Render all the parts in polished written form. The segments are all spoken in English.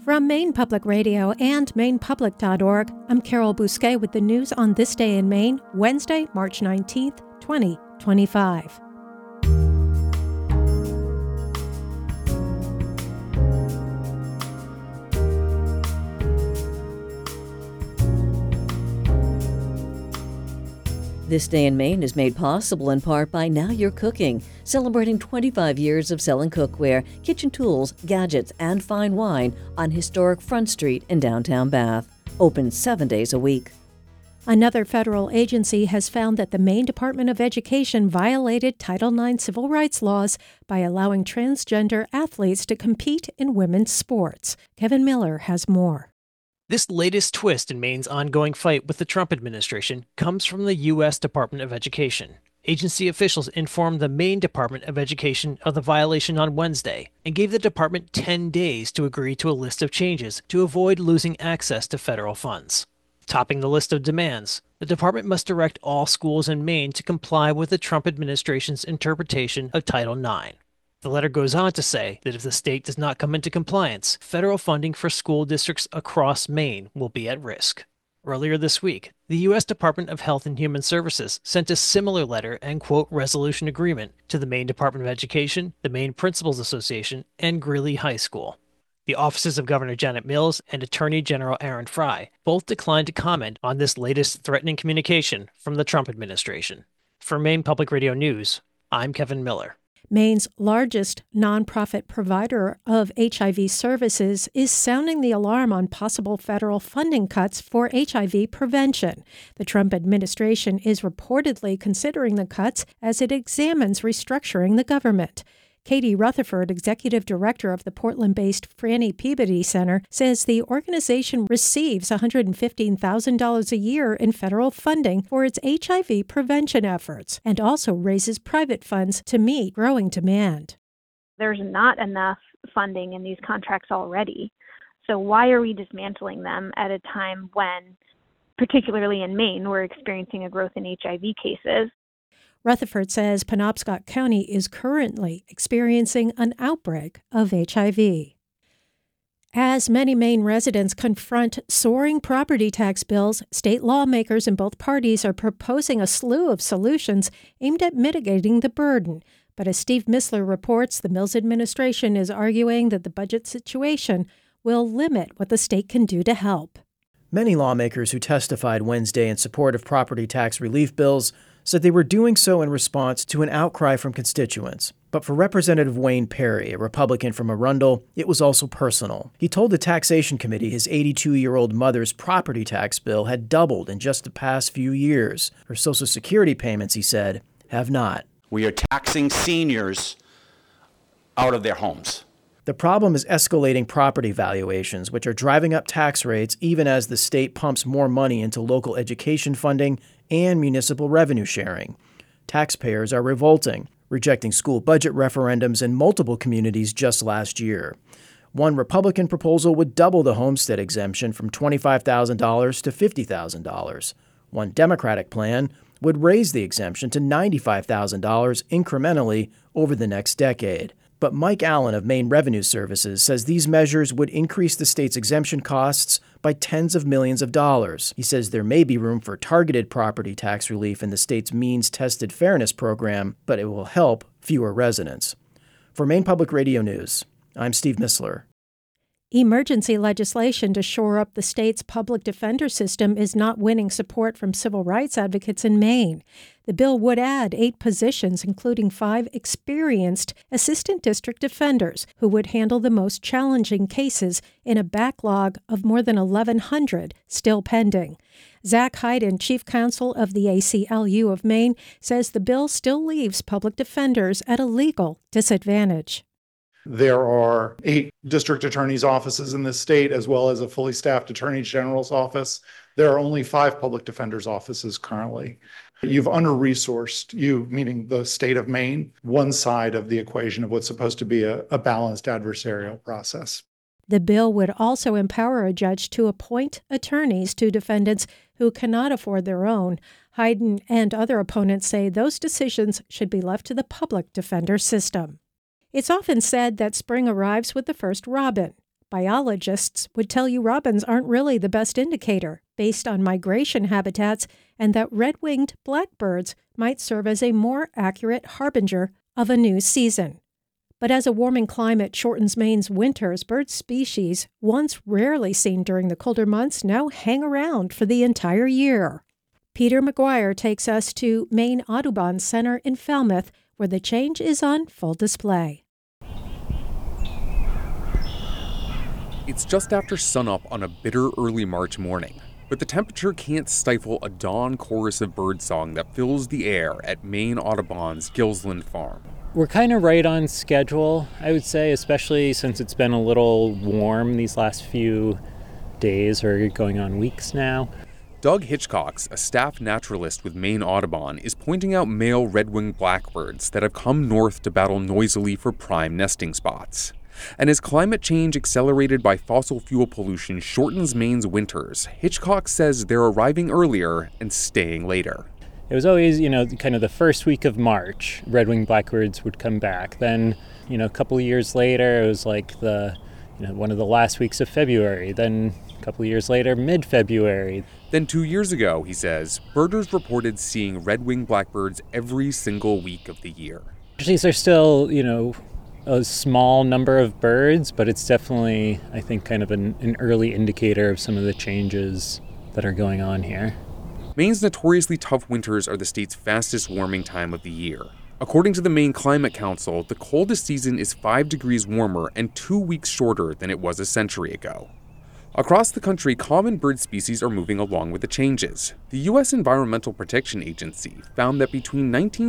From Maine Public Radio and MainePublic.org, I'm Carol Bousquet with the news on This Day in Maine, Wednesday, March 19th, 2025. This Day in Maine is made possible in part by Now You're Cooking, celebrating 25 years of selling cookware, kitchen tools, gadgets, and fine wine on historic Front Street in downtown Bath. Open 7 days a week. Another federal agency has found that the Maine Department of Education violated Title IX civil rights laws by allowing transgender athletes to compete in women's sports. Kevin Miller has more. This latest twist in Maine's ongoing fight with the Trump administration comes from the U.S. Department of Education. Agency officials informed the Maine Department of Education of the violation on Wednesday and gave the department 10 days to agree to a list of changes to avoid losing access to federal funds. Topping the list of demands, the department must direct all schools in Maine to comply with the Trump administration's interpretation of Title IX. The letter goes on to say that if the state does not come into compliance, federal funding for school districts across Maine will be at risk. Earlier this week, the U.S. Department of Health and Human Services sent a similar letter and quote resolution agreement to the Maine Department of Education, the Maine Principals Association, and Greeley High School. The offices of Governor Janet Mills and Attorney General Aaron Frey both declined to comment on this latest threatening communication from the Trump administration. For Maine Public Radio News, I'm Kevin Miller. Maine's largest nonprofit provider of HIV services is sounding the alarm on possible federal funding cuts for HIV prevention. The Trump administration is reportedly considering the cuts as it examines restructuring the government. Katie Rutherford, executive director of the Portland-based Franny Peabody Center, says the organization receives $115,000 a year in federal funding for its HIV prevention efforts and also raises private funds to meet growing demand. There's not enough funding in these contracts already. So why are we dismantling them at a time when, particularly in Maine, we're experiencing a growth in HIV cases? Rutherford says Penobscot County is currently experiencing an outbreak of HIV. As many Maine residents confront soaring property tax bills, state lawmakers in both parties are proposing a slew of solutions aimed at mitigating the burden. But as Steve Missler reports, the Mills administration is arguing that the budget situation will limit what the state can do to help. Many lawmakers who testified Wednesday in support of property tax relief bills said they were doing so in response to an outcry from constituents. But for Representative Wayne Perry, a Republican from Arundel, it was also personal. He told the Taxation Committee his 82-year-old mother's property tax bill had doubled in just the past few years. Her Social Security payments, he said, have not. We are taxing seniors out of their homes. The problem is escalating property valuations, which are driving up tax rates even as the state pumps more money into local education funding and municipal revenue sharing. Taxpayers are revolting, rejecting school budget referendums in multiple communities just last year. One Republican proposal would double the homestead exemption from $25,000 to $50,000. One Democratic plan would raise the exemption to $95,000 incrementally over the next decade. But Mike Allen of Maine Revenue Services says these measures would increase the state's exemption costs by tens of millions of dollars. He says there may be room for targeted property tax relief in the state's means-tested fairness program, but it will help fewer residents. For Maine Public Radio News, I'm Steve Missler. Emergency legislation to shore up the state's public defender system is not winning support from civil rights advocates in Maine. The bill would add 8 positions, including 5 experienced assistant district defenders who would handle the most challenging cases in a backlog of more than 1,100 still pending. Zach Hyden, chief counsel of the ACLU of Maine, says the bill still leaves public defenders at a legal disadvantage. There are 8 district attorneys' offices in this state, as well as a fully staffed attorney general's office. There are only 5 public defenders' offices currently. You've under-resourced, you meaning the state of Maine, one side of the equation of what's supposed to be a balanced adversarial process. The bill would also empower a judge to appoint attorneys to defendants who cannot afford their own. Hyden and other opponents say those decisions should be left to the public defender system. It's often said that spring arrives with the first robin, Biologists would tell you robins aren't really the best indicator based on migration habitats, and that red-winged blackbirds might serve as a more accurate harbinger of a new season. But as a warming climate shortens Maine's winters, bird species, once rarely seen during the colder months, now hang around for the entire year. Peter McGuire takes us to Maine Audubon Center in Falmouth, where the change is on full display. It's just after sunup on a bitter early March morning, but the temperature can't stifle a dawn chorus of birdsong that fills the air at Maine Audubon's Gilsland Farm. We're kind of right on schedule, I would say, especially since it's been a little warm these last few days or going on weeks now. Doug Hitchcox, a staff naturalist with Maine Audubon, is pointing out male red-winged blackbirds that have come north to battle noisily for prime nesting spots. And as climate change accelerated by fossil fuel pollution shortens Maine's winters, Hitchcox says they're arriving earlier and staying later. It was always, kind of the first week of March, red-winged blackbirds would come back. Then, a couple of years later, it was like one of the last weeks of February. Then a couple of years later, mid-February. Then 2 years ago, he says, birders reported seeing red-winged blackbirds every single week of the year. These are still, a small number of birds, but it's definitely, I think, kind of an early indicator of some of the changes that are going on here. Maine's notoriously tough winters are the state's fastest warming time of the year. According to the Maine Climate Council, the coldest season is 5 degrees warmer and 2 weeks shorter than it was a century ago. Across the country, common bird species are moving along with the changes. The U.S. Environmental Protection Agency found that between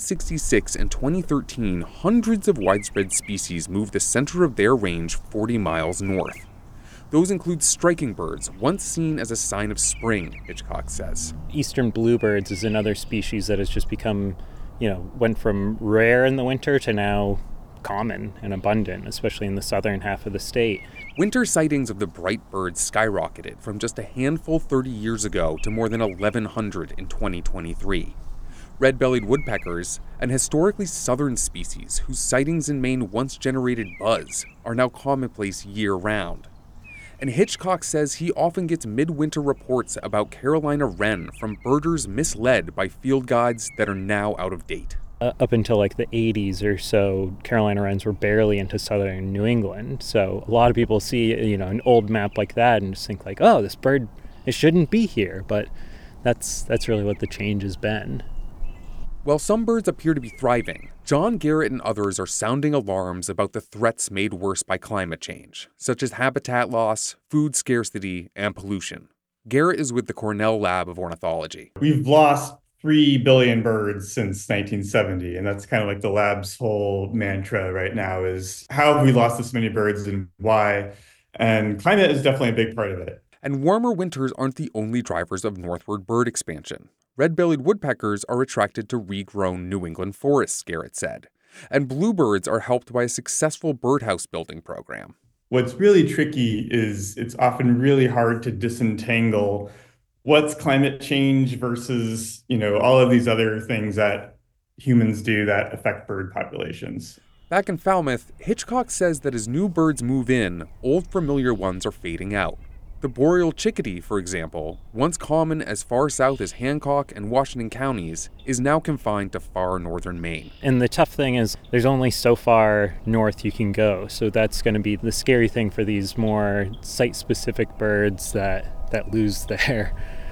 1966 and 2013, hundreds of widespread species moved the center of their range 40 miles north. Those include striking birds, once seen as a sign of spring, Hitchcox says. Eastern bluebirds is another species that has just become, went from rare in the winter to now common and abundant, especially in the southern half of the state. Winter sightings of the bright birds skyrocketed from just a handful 30 years ago to more than 1,100 in 2023. Red-bellied woodpeckers, an historically southern species whose sightings in Maine once generated buzz, are now commonplace year-round. And Hitchcox says he often gets midwinter reports about Carolina wren from birders misled by field guides that are now out of date. Up until like the 80s or so, Carolina wrens were barely into southern New England. So a lot of people see, an old map like that and just think like, oh, this bird, it shouldn't be here. But that's really what the change has been. While some birds appear to be thriving, John Garrett and others are sounding alarms about the threats made worse by climate change, such as habitat loss, food scarcity, and pollution. Garrett is with the Cornell Lab of Ornithology. We've lost 3 billion birds since 1970, and that's kind of like the lab's whole mantra right now is how have we lost this many birds and why? And climate is definitely a big part of it. And warmer winters aren't the only drivers of northward bird expansion. Red-bellied woodpeckers are attracted to regrown New England forests, Garrett said. And bluebirds are helped by a successful birdhouse building program. What's really tricky is it's often really hard to disentangle what's climate change versus, all of these other things that humans do that affect bird populations. Back in Falmouth, Hitchcock says that as new birds move in, old familiar ones are fading out. The boreal chickadee, for example, once common as far south as Hancock and Washington counties, is now confined to far northern Maine. And the tough thing is there's only so far north you can go. So that's going to be the scary thing for these more site-specific birds that lose their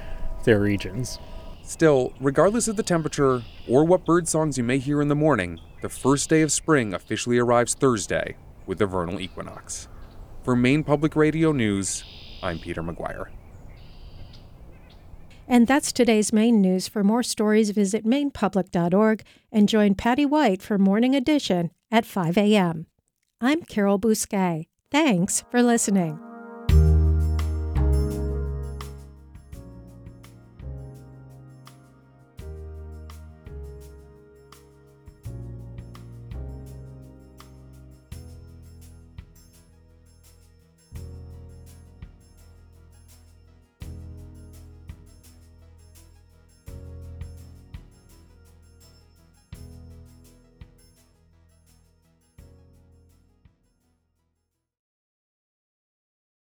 regions. Still, regardless of the temperature or what bird songs you may hear in the morning, the first day of spring officially arrives Thursday with the vernal equinox. For Maine Public Radio News, I'm Peter McGuire. And that's today's Maine news. For more stories, visit mainepublic.org and join Patty White for Morning Edition at 5 a.m. I'm Carol Bousquet. Thanks for listening.